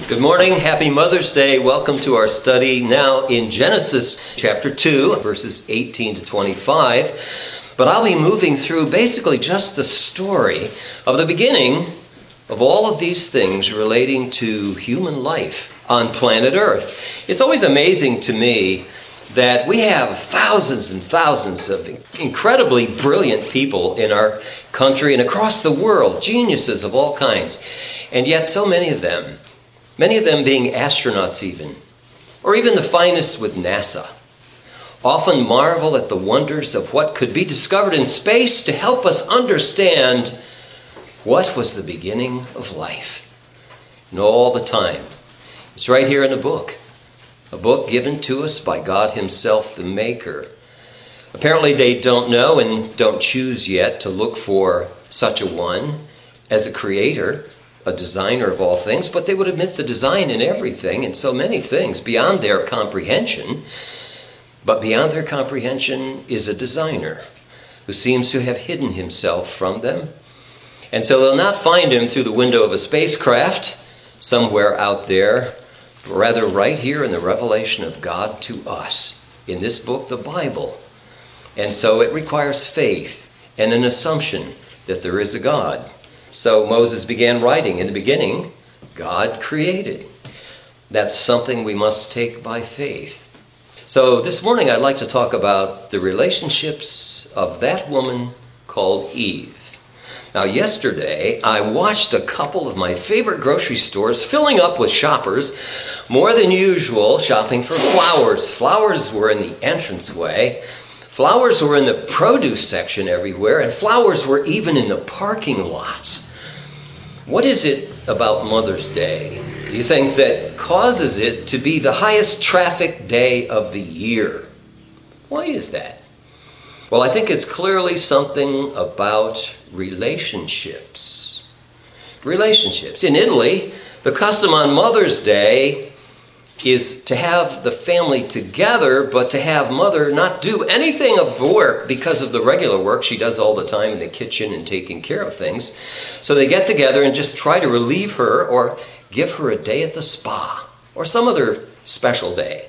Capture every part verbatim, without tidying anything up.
Good morning. Happy Mother's Day. Welcome to our study now in Genesis chapter two, verses eighteen to twenty-five. But I'll be moving through basically just the story of the beginning of all of these things relating to human life on planet Earth. It's always amazing to me that we have thousands and thousands of incredibly brilliant people in our country and across the world, geniuses of all kinds, and yet so many of them Many of them being astronauts even, or even the finest with NASA, often marvel at the wonders of what could be discovered in space to help us understand what was the beginning of life. And all the time, it's right here in the book, a book given to us by God Himself, the Maker. Apparently they don't know and don't choose yet to look for such a one as a creator, a designer of all things, but they would admit the design in everything, in so many things, beyond their comprehension. But beyond their comprehension is a designer who seems to have hidden himself from them. And so they'll not find him through the window of a spacecraft somewhere out there, but rather right here in the revelation of God to us, in this book, the Bible. And so it requires faith and an assumption that there is a God. So Moses began writing, in the beginning, God created. That's something we must take by faith. So this morning I'd like to talk about the relationships of that woman called Eve. Now yesterday I watched a couple of my favorite grocery stores filling up with shoppers, more than usual, shopping for flowers. Flowers were in the entranceway. Flowers were in the produce section everywhere, and flowers were even in the parking lots. What is it about Mother's Day, do you think, that causes it to be the highest traffic day of the year? Why is that? Well, I think it's clearly something about relationships. Relationships. In Italy, the custom on Mother's Day is to have the family together, but to have mother not do anything of work because of the regular work she does all the time in the kitchen and taking care of things. So they get together and just try to relieve her or give her a day at the spa or some other special day.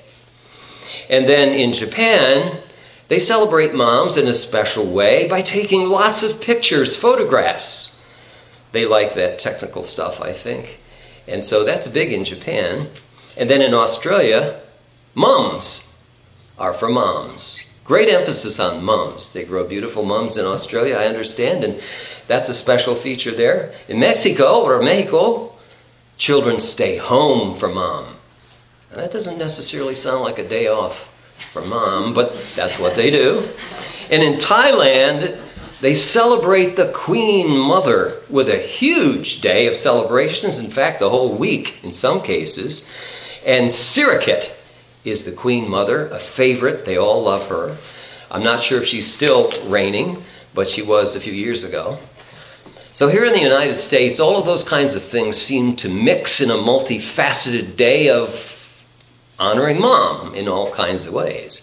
And then in Japan, they celebrate moms in a special way by taking lots of pictures, photographs. They like that technical stuff, I think. And so that's big in Japan. And then in Australia, mums are for moms. Great emphasis on mums. They grow beautiful mums in Australia, I understand, and that's a special feature there. In Mexico, or Mexico, children stay home for mom. And that doesn't necessarily sound like a day off for mom, but that's what they do. And in Thailand, they celebrate the Queen Mother with a huge day of celebrations, in fact, the whole week in some cases. And Sirikit is the Queen Mother, a favorite. They all love her. I'm not sure if she's still reigning, but she was a few years ago. So here in the United States, all of those kinds of things seem to mix in a multifaceted day of honoring mom in all kinds of ways.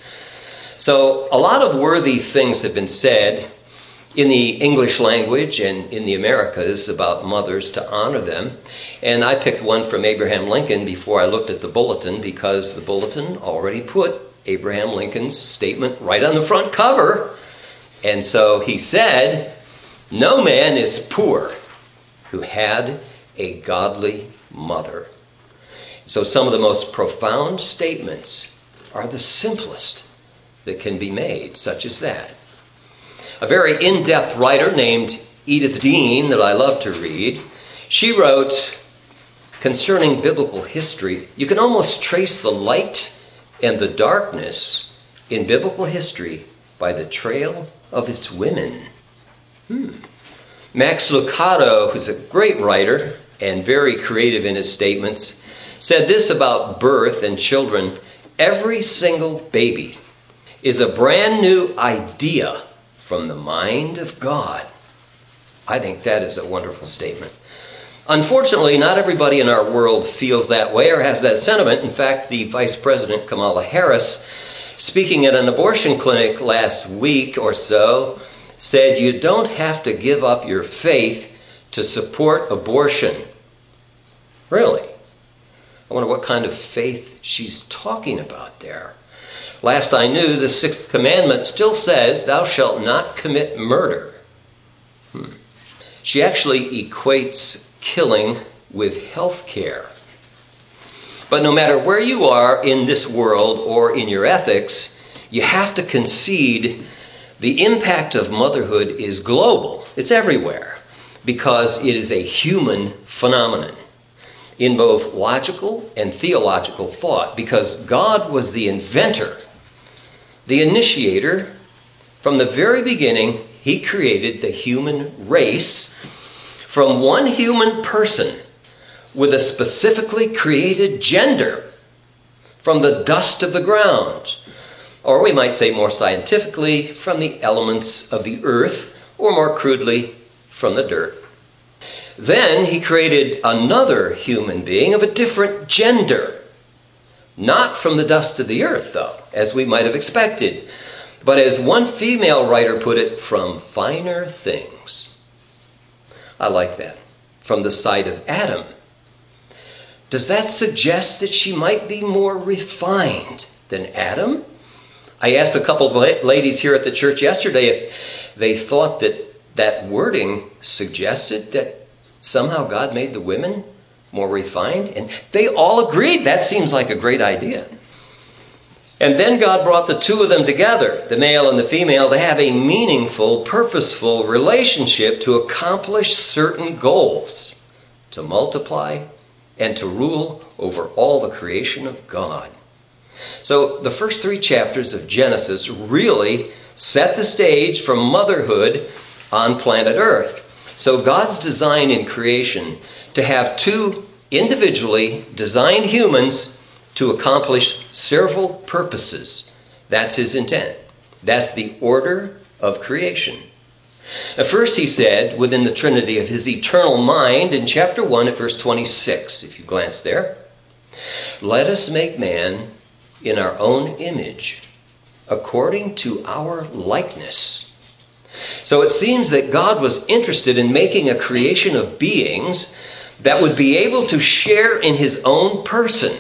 So a lot of worthy things have been said in the English language and in the Americas about mothers to honor them. And I picked one from Abraham Lincoln before I looked at the bulletin, because the bulletin already put Abraham Lincoln's statement right on the front cover. And so he said, "No man is poor who had a godly mother." So some of the most profound statements are the simplest that can be made, such as that. A very in-depth writer named Edith Dean that I love to read, she wrote concerning biblical history, you can almost trace the light and the darkness in biblical history by the trail of its women. Hmm. Max Lucado, who's a great writer and very creative in his statements, said this about birth and children: every single baby is a brand new idea from the mind of God. I think that is a wonderful statement. Unfortunately, not everybody in our world feels that way or has that sentiment. In fact, the Vice President, Kamala Harris, speaking at an abortion clinic last week or so, said you don't have to give up your faith to support abortion. Really? I wonder what kind of faith she's talking about there. Last I knew, the sixth commandment still says, thou shalt not commit murder. Hmm. She actually equates killing with health care. But no matter where you are in this world or in your ethics, you have to concede the impact of motherhood is global. It's everywhere because it is a human phenomenon in both logical and theological thought, because God was the inventor, the initiator. From the very beginning, he created the human race from one human person with a specifically created gender from the dust of the ground. Or we might say more scientifically, from the elements of the earth, or more crudely, from the dirt. Then he created another human being of a different gender. Not from the dust of the earth, though, as we might have expected, but as one female writer put it, from finer things. I like that. From the side of Adam. Does that suggest that she might be more refined than Adam? I asked a couple of ladies here at the church yesterday if they thought that that wording suggested that somehow God made the women more refined, and they all agreed that seems like a great idea. And then God brought the two of them together, the male and the female, to have a meaningful, purposeful relationship to accomplish certain goals, to multiply and to rule over all the creation of God. So the first three chapters of Genesis really set the stage for motherhood on planet Earth. So God's design in creation to have two individually designed humans to accomplish several purposes. That's his intent. That's the order of creation. At first he said, within the Trinity of his eternal mind, in chapter one at verse twenty-six, if you glance there, let us make man in our own image, according to our likeness. So it seems that God was interested in making a creation of beings that would be able to share in his own person,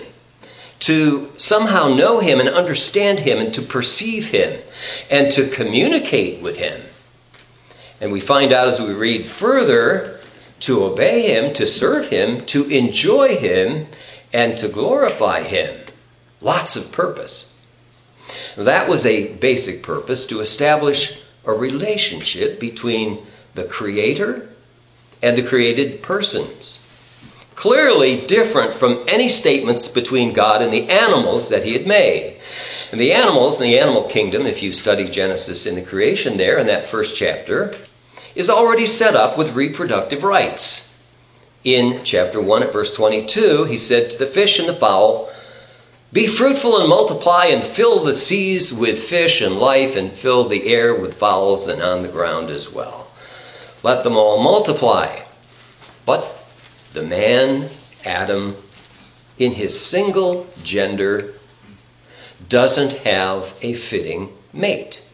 to somehow know him and understand him and to perceive him and to communicate with him. And we find out as we read further, to obey him, to serve him, to enjoy him, and to glorify him. Lots of purpose. That was a basic purpose, to establish a relationship between the Creator and the created persons. Clearly different from any statements between God and the animals that he had made. And the animals in the animal kingdom, if you study Genesis in the creation there in that first chapter, is already set up with reproductive rights. In chapter one at verse twenty-two, he said to the fish and the fowl, be fruitful and multiply and fill the seas with fish and life and fill the air with fowls and on the ground as well. Let them all multiply. But the man, Adam, in his single gender, doesn't have a fitting mate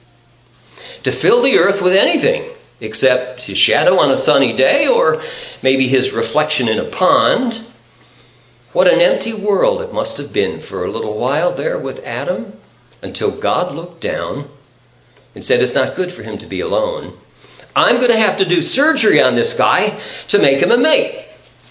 to fill the earth with anything except his shadow on a sunny day or maybe his reflection in a pond. What an empty world it must have been for a little while there with Adam, until God looked down and said it's not good for him to be alone. I'm going to have to do surgery on this guy to make him a mate.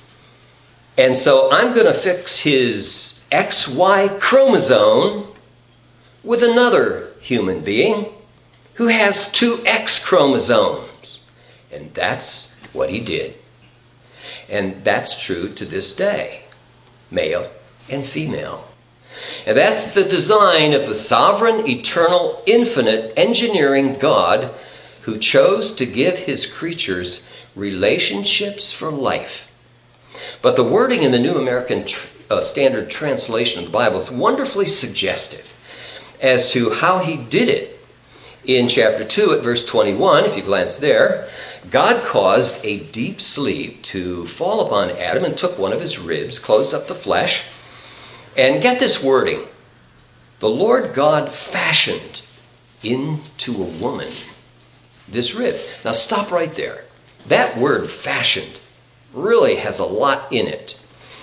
And so I'm going to fix his X Y chromosome with another human being who has two X chromosomes. And that's what he did. And that's true to this day. Male and female. And that's the design of the sovereign, eternal, infinite, engineering God who chose to give his creatures relationships for life. But the wording in the New American Tr- uh, Standard Translation of the Bible is wonderfully suggestive as to how he did it. In chapter two at verse twenty-one, if you glance there, God caused a deep sleep to fall upon Adam and took one of his ribs, closed up the flesh, and get this wording. The Lord God fashioned into a woman this rib. Now stop right there. That word fashioned really has a lot in it.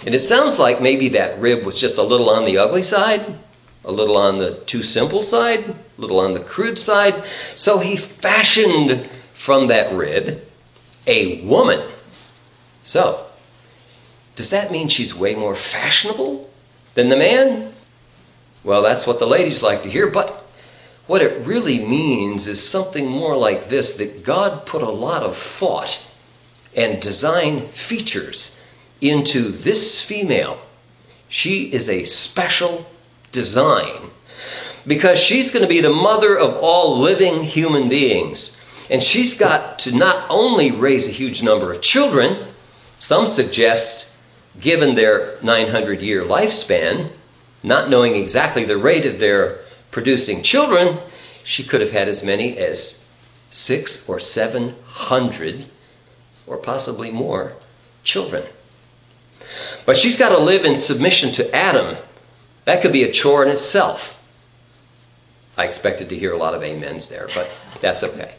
And it sounds like maybe that rib was just a little on the ugly side, a little on the too simple side, a little on the crude side. So he fashioned from that rib a woman. So, does that mean she's way more fashionable than the man? Well, that's what the ladies like to hear, but what it really means is something more like this, that God put a lot of thought and design features into this female. She is a special design because she's going to be the mother of all living human beings. And she's got to not only raise a huge number of children, some suggest, given their nine hundred year lifespan, not knowing exactly the rate of their producing children, she could have had as many as six or seven hundred, or possibly more, children. But she's got to live in submission to Adam. That could be a chore in itself. I expected to hear a lot of amens there, but that's okay.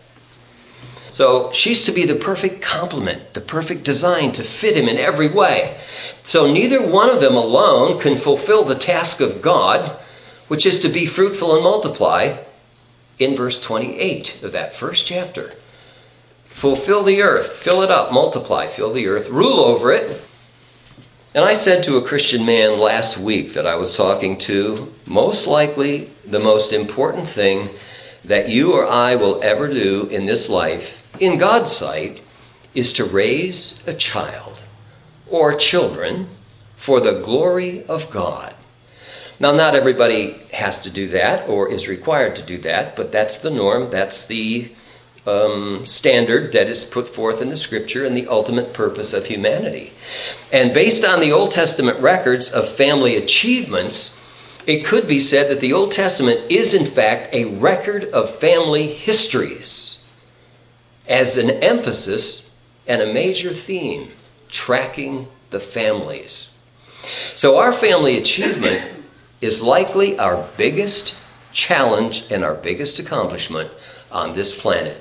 So she's to be the perfect complement, the perfect design to fit him in every way. So neither one of them alone can fulfill the task of God, which is to be fruitful and multiply, in verse twenty-eight of that first chapter. Fulfill the earth, fill it up, multiply, fill the earth, rule over it. And I said to a Christian man last week that I was talking to, most likely the most important thing that you or I will ever do in this life, in God's sight, is to raise a child or children for the glory of God. Now, not everybody has to do that or is required to do that, but that's the norm. That's the um, standard that is put forth in the Scripture and the ultimate purpose of humanity. And based on the Old Testament records of family achievements, it could be said that the Old Testament is, in fact, a record of family histories as an emphasis and a major theme, tracking the families. So our family achievement is likely our biggest challenge and our biggest accomplishment on this planet.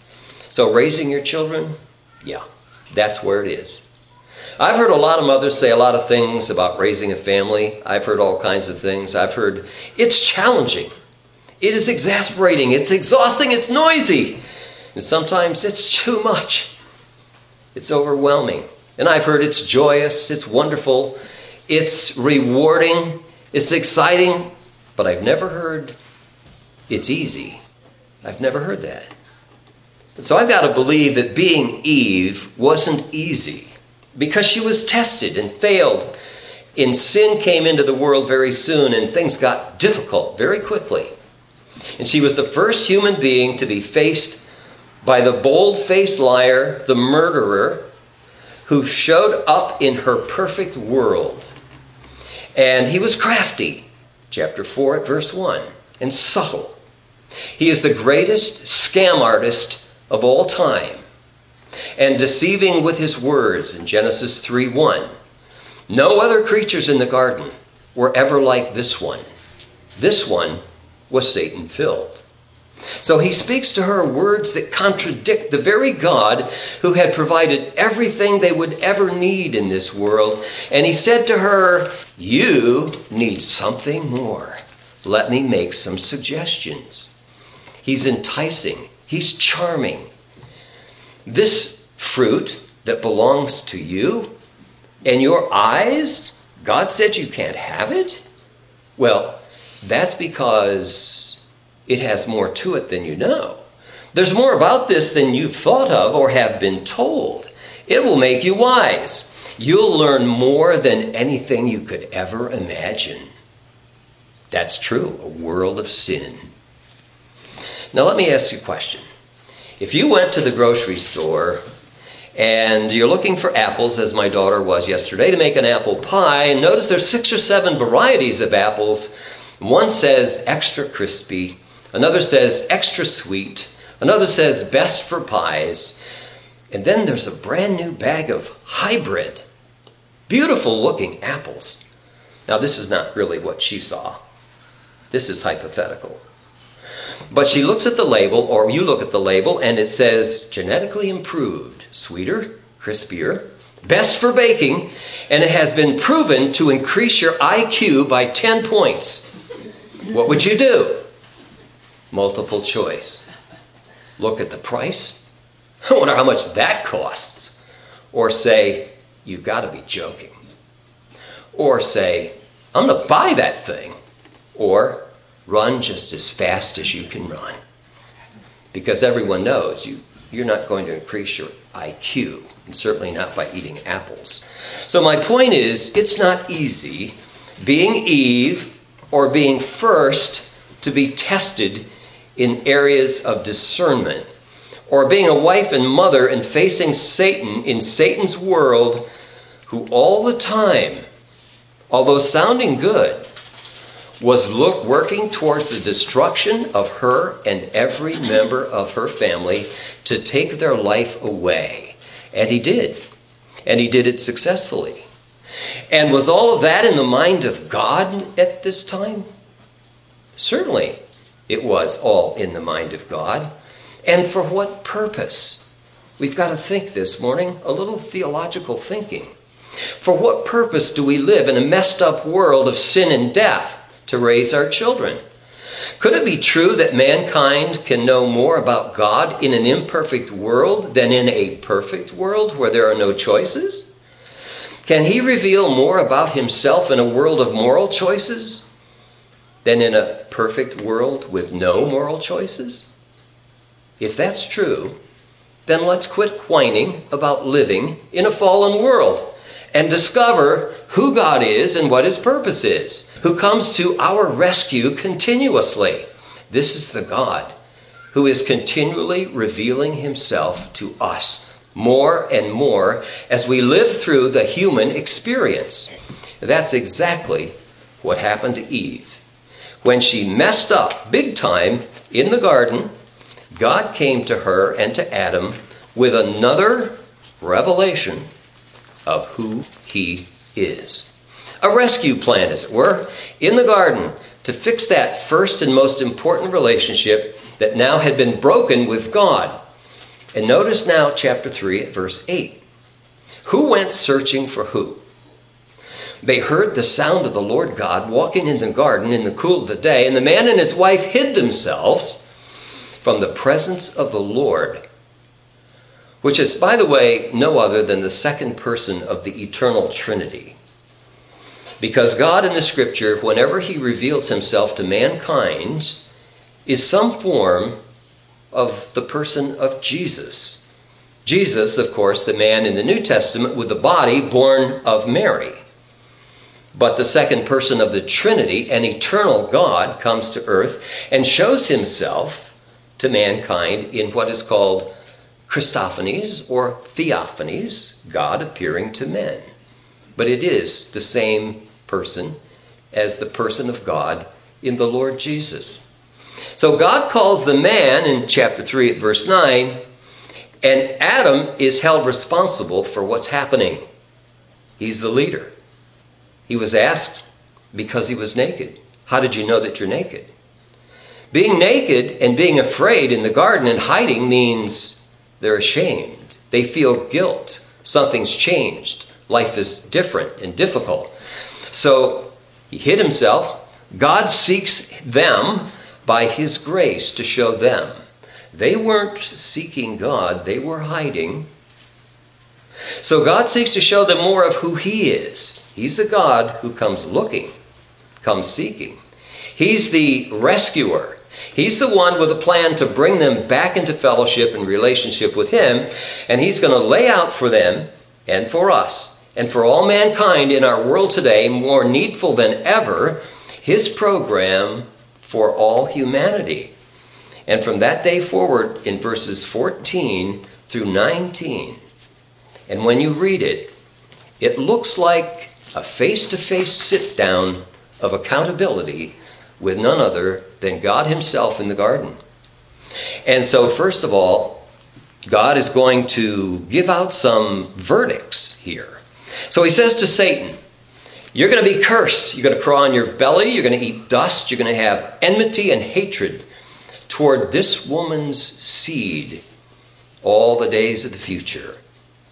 So raising your children, yeah, that's where it is. I've heard a lot of mothers say a lot of things about raising a family. I've heard all kinds of things. I've heard it's challenging. It is exasperating. It's exhausting. It's noisy. And sometimes it's too much. It's overwhelming. And I've heard it's joyous. It's wonderful. It's rewarding. It's exciting. But I've never heard it's easy. I've never heard that. And so I've got to believe that being Eve wasn't easy, because she was tested and failed. And sin came into the world very soon, and things got difficult very quickly. And she was the first human being to be faced by the bold-faced liar, the murderer, who showed up in her perfect world. And he was crafty, chapter four at verse one, and subtle. He is the greatest scam artist of all time, and deceiving with his words in Genesis three one. No other creatures in the garden were ever like this one. This one was Satan-filled. So he speaks to her words that contradict the very God who had provided everything they would ever need in this world. And he said to her, "You need something more. Let me make some suggestions." He's enticing. He's charming. This fruit that belongs to you and your eyes, God said you can't have it? Well, that's because it has more to it than you know. There's more about this than you've thought of or have been told. It will make you wise. You'll learn more than anything you could ever imagine. That's true, a world of sin. Now let me ask you a question. If you went to the grocery store and you're looking for apples, as my daughter was yesterday, to make an apple pie, and notice there's six or seven varieties of apples. One says extra crispy, another says extra sweet, another says best for pies, and then there's a brand new bag of hybrid, beautiful looking apples. Now this is not really what she saw. This is hypothetical. But she looks at the label, or you look at the label, and it says genetically improved, sweeter, crispier, best for baking, and it has been proven to increase your I Q by ten points. What would you do? Multiple choice. Look at the price. I wonder how much that costs. Or say, you've got to be joking. Or say, I'm going to buy that thing. Or run just as fast as you can run. Because everyone knows you, you're not going to increase your I Q. And certainly not by eating apples. So my point is, it's not easy being Eve or being first to be tested in areas of discernment, or being a wife and mother and facing Satan in Satan's world, who all the time, although sounding good, was look, working towards the destruction of her and every member of her family to take their life away. And he did. And he did it successfully. And was all of that in the mind of God at this time? Certainly, it was all in the mind of God. And for what purpose? We've got to think this morning, a little theological thinking. For what purpose do we live in a messed up world of sin and death? To raise our children. Could it be true that mankind can know more about God in an imperfect world than in a perfect world where there are no choices? Can he reveal more about himself in a world of moral choices than in a perfect world with no moral choices? If that's true, then let's quit whining about living in a fallen world and discover who God is and what his purpose is, who comes to our rescue continuously. This is the God who is continually revealing himself to us more and more as we live through the human experience. That's exactly what happened to Eve. When she messed up big time in the garden, God came to her and to Adam with another revelation of who he is. A rescue plan, as it were, in the garden to fix that first and most important relationship that now had been broken with God. And notice now chapter three at verse eight. Who went searching for who? They heard the sound of the Lord God walking in the garden in the cool of the day, and the man and his wife hid themselves from the presence of the Lord, which is, by the way, no other than the second person of the eternal Trinity. Because God in the Scripture, whenever he reveals himself to mankind, is some form of the person of Jesus. Jesus, of course, the man in the New Testament with the body born of Mary. But the second person of the Trinity, an eternal God, comes to earth and shows himself to mankind in what is called Christophanies or theophanies, God appearing to men. But it is the same person as the person of God in the Lord Jesus. So God calls the man in chapter three at verse nine, and Adam is held responsible for what's happening. He's the leader. He was asked because he was naked. How did you know that you're naked? Being naked and being afraid in the garden and hiding means they're ashamed. They feel guilt. Something's changed. Life is different and difficult. So he hid himself. God seeks them by his grace to show them. They weren't seeking God. They were hiding. So God seeks to show them more of who he is. He's a God who comes looking, comes seeking. He's the rescuer. He's the one with a plan to bring them back into fellowship and relationship with him. And he's going to lay out for them and for us and for all mankind in our world today, more needful than ever, his program for all humanity. And from that day forward in verses fourteen through nineteen, and when you read it, it looks like a face-to-face sit-down of accountability with none other than God himself in the garden. And so, first of all, God is going to give out some verdicts here. So he says to Satan, you're going to be cursed. You're going to crawl on your belly. You're going to eat dust. You're going to have enmity and hatred toward this woman's seed all the days of the future.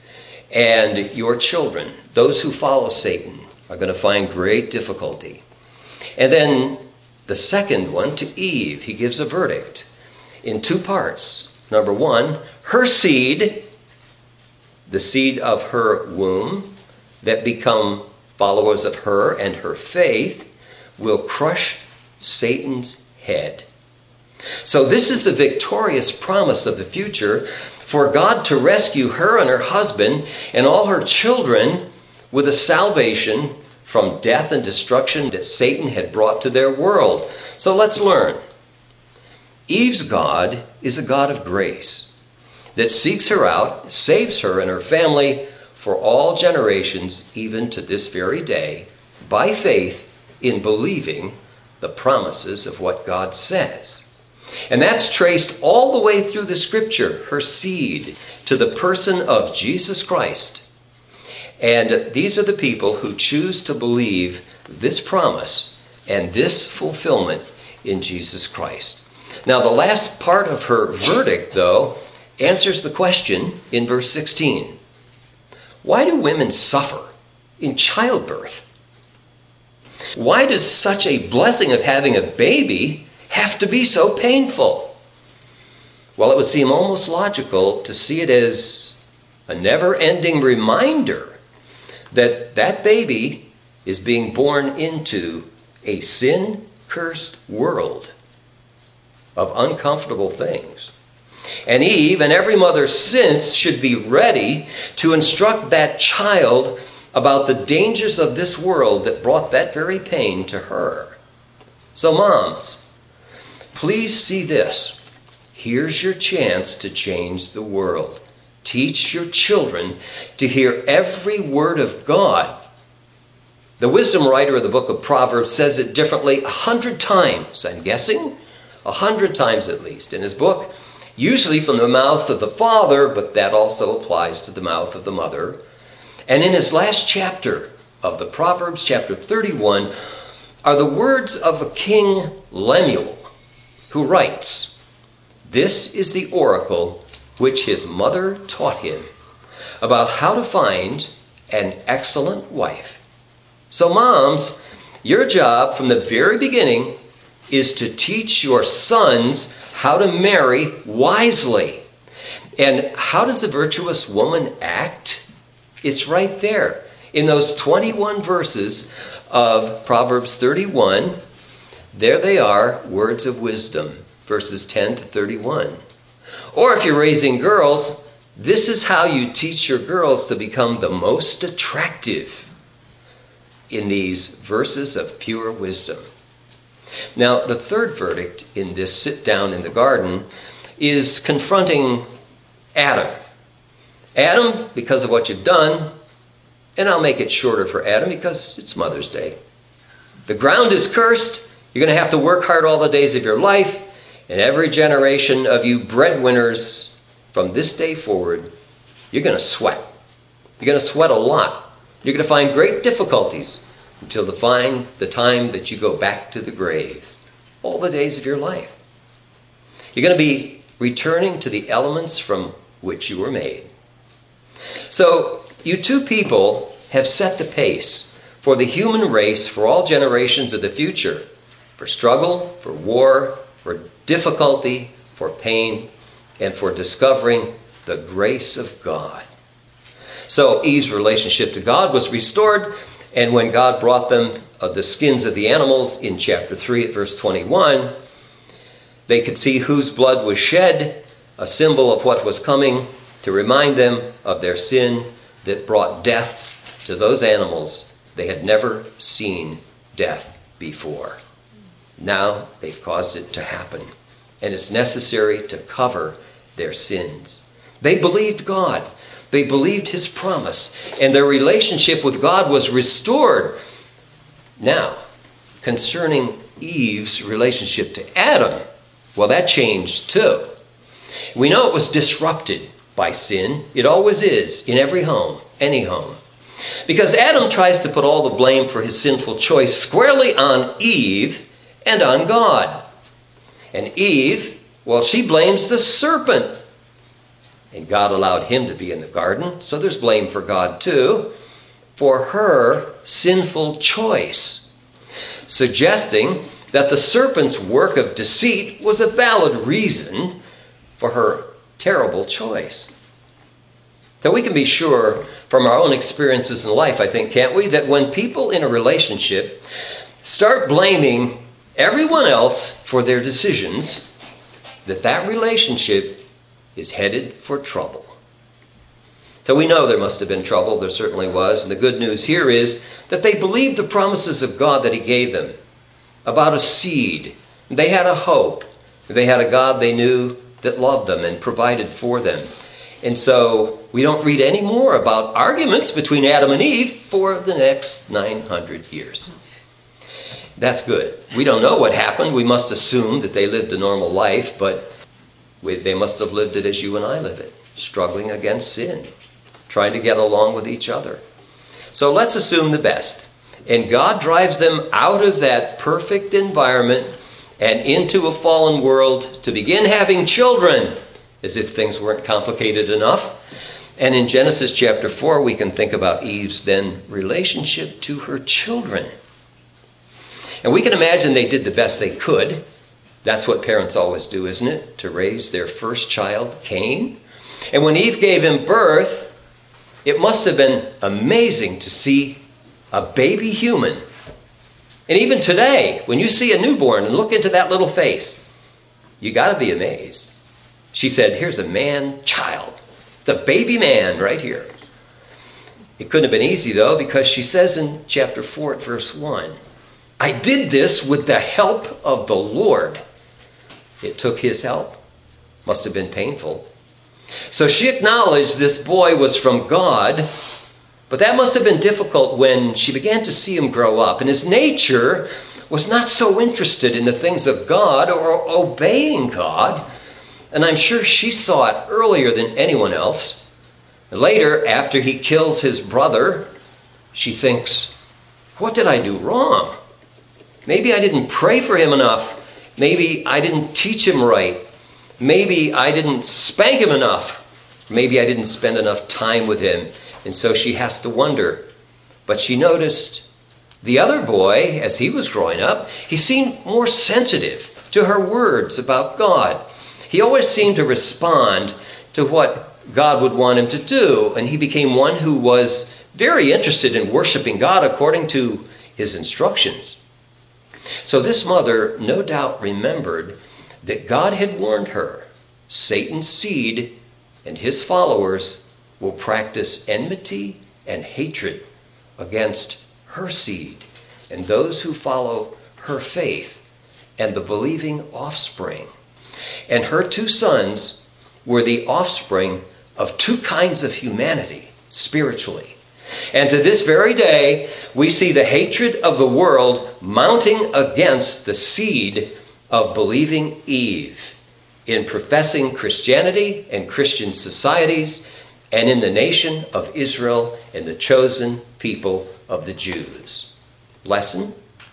And your children, those who follow Satan, are going to find great difficulty. And then the second one, to Eve, he gives a verdict in two parts. Number one, her seed, the seed of her womb, that become followers of her and her faith, will crush Satan's head. So this is the victorious promise of the future, for God to rescue her and her husband and all her children with a salvation from death and destruction that Satan had brought to their world. So let's learn. Eve's God is a God of grace that seeks her out, saves her and her family for all generations, even to this very day, by faith in believing the promises of what God says. And that's traced all the way through the scripture, her seed, to the person of Jesus Christ. And these are the people who choose to believe this promise and this fulfillment in Jesus Christ. Now, the last part of her verdict, though, answers the question in verse sixteen. Why do women suffer in childbirth? Why does such a blessing of having a baby have to be so painful? Well, it would seem almost logical to see it as a never-ending reminder that that baby is being born into a sin-cursed world of uncomfortable things. And Eve and every mother since should be ready to instruct that child about the dangers of this world that brought that very pain to her. So moms, please see this. Here's your chance to change the world. Teach your children to hear every word of God. The wisdom writer of the book of Proverbs says it differently a hundred times. I'm guessing a hundred times at least in his book, usually from the mouth of the father, but that also applies to the mouth of the mother. And in his last chapter of the Proverbs, chapter thirty-one, are the words of a King Lemuel, who writes, "This is the oracle which his mother taught him about how to find an excellent wife." So moms, your job from the very beginning is to teach your sons how to marry wisely. And how does a virtuous woman act? It's right there in those twenty-one verses of Proverbs thirty-one. There they are, words of wisdom, verses ten to thirty-one. Or if you're raising girls, this is how you teach your girls to become the most attractive in these verses of pure wisdom. Now, the third verdict in this sit down in the garden is confronting Adam. Adam, because of what you've done, and I'll make it shorter for Adam because it's Mother's Day. The ground is cursed. You're going to have to work hard all the days of your life. And every generation of you breadwinners from this day forward, you're going to sweat. You're going to sweat a lot. You're going to find great difficulties until the, find the time that you go back to the grave. All the days of your life. You're going to be returning to the elements from which you were made. So, you two people have set the pace for the human race for all generations of the future. For struggle, for war, for difficulty, for pain, and for discovering the grace of God. So Eve's relationship to God was restored, and when God brought them uh, the skins of the animals in chapter three at verse twenty-one, they could see whose blood was shed, a symbol of what was coming, to remind them of their sin that brought death to those animals. They had never seen death before. Now they've caused it to happen. And it's necessary to cover their sins. They believed God. They believed his promise. And their relationship with God was restored. Now, concerning Eve's relationship to Adam, well, that changed too. We know it was disrupted by sin. It always is in every home, any home. Because Adam tries to put all the blame for his sinful choice squarely on Eve and on God. And Eve, well, she blames the serpent. And God allowed him to be in the garden, so there's blame for God too, for her sinful choice, suggesting that the serpent's work of deceit was a valid reason for her terrible choice. So we can be sure from our own experiences in life, I think, can't we, that when people in a relationship start blaming everyone else for their decisions, that that relationship is headed for trouble. So we know there must have been trouble. There certainly was. And the good news here is that they believed the promises of God that he gave them about a seed. They had a hope. They had a God they knew that loved them and provided for them. And so we don't read any more about arguments between Adam and Eve for the next nine hundred years. That's good. We don't know what happened. We must assume that they lived a normal life, but we, they must have lived it as you and I live it, struggling against sin, trying to get along with each other. So let's assume the best. And God drives them out of that perfect environment and into a fallen world to begin having children, as if things weren't complicated enough. And in Genesis chapter four, we can think about Eve's then relationship to her children. And we can imagine they did the best they could. That's what parents always do, isn't it? To raise their first child, Cain. And when Eve gave him birth, it must have been amazing to see a baby human. And even today, when you see a newborn and look into that little face, you got to be amazed. She said, here's a man child. The baby man right here. It couldn't have been easy, though, because she says in chapter four at verse one, I did this with the help of the Lord. It took his help. Must have been painful. So she acknowledged this boy was from God, but that must have been difficult when she began to see him grow up. And his nature was not so interested in the things of God or obeying God. And I'm sure she saw it earlier than anyone else. Later, after he kills his brother, she thinks, what did I do wrong? Maybe I didn't pray for him enough. Maybe I didn't teach him right. Maybe I didn't spank him enough. Maybe I didn't spend enough time with him. And so she has to wonder. But she noticed the other boy, as he was growing up, he seemed more sensitive to her words about God. He always seemed to respond to what God would want him to do. And he became one who was very interested in worshiping God according to his instructions. So this mother no doubt remembered that God had warned her, Satan's seed and his followers will practice enmity and hatred against her seed and those who follow her faith and the believing offspring. And her two sons were the offspring of two kinds of humanity, spiritually. And to this very day, we see the hatred of the world mounting against the seed of believing Eve in professing Christianity and Christian societies and in the nation of Israel and the chosen people of the Jews. Lesson?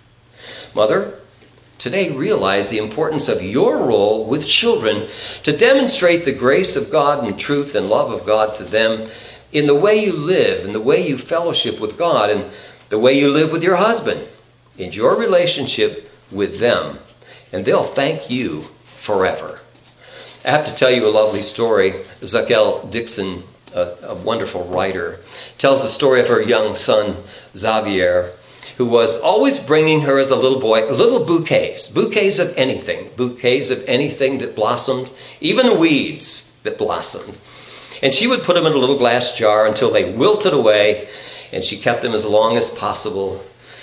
Mother, today realize the importance of your role with children to demonstrate the grace of God and truth and love of God to them in the way you live, in the way you fellowship with God, and the way you live with your husband, in your relationship with them. And they'll thank you forever. I have to tell you a lovely story. Zakel Dixon, a, a wonderful writer, tells the story of her young son, Xavier, who was always bringing her as a little boy little bouquets, bouquets of anything, bouquets of anything that blossomed, even weeds that blossomed. And she would put them in a little glass jar until they wilted away, and she kept them as long as possible.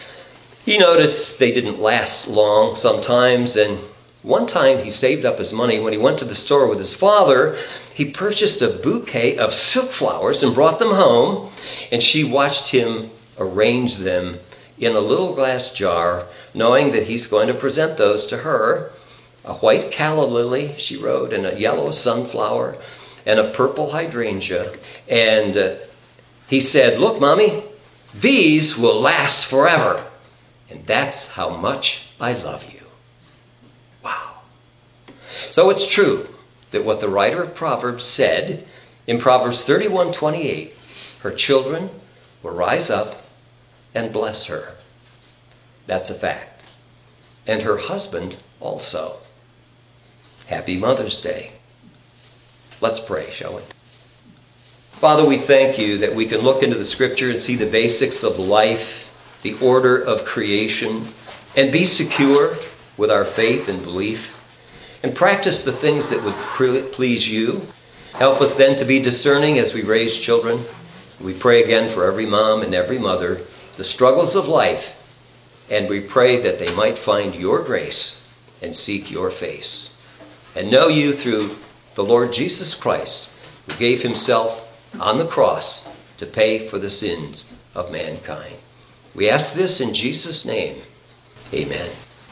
He noticed they didn't last long sometimes, and one time he saved up his money. When he went to the store with his father, he purchased a bouquet of silk flowers and brought them home, and she watched him arrange them in a little glass jar, knowing that he's going to present those to her. A white calla lily, she wrote, and a yellow sunflower, and a purple hydrangea. And uh, he said, look, Mommy, these will last forever. And that's how much I love you. Wow. So it's true that what the writer of Proverbs said In Proverbs thirty-one twenty-eight, her children will rise up and bless her. That's a fact. And her husband also. Happy Mother's Day. Let's pray, shall we? Father, we thank you that we can look into the Scripture and see the basics of life, the order of creation, and be secure with our faith and belief, and practice the things that would please you. Help us then to be discerning as we raise children. We pray again for every mom and every mother, the struggles of life, and we pray that they might find your grace and seek your face, and know you through the Lord Jesus Christ, who gave himself on the cross to pay for the sins of mankind. We ask this in Jesus' name. Amen.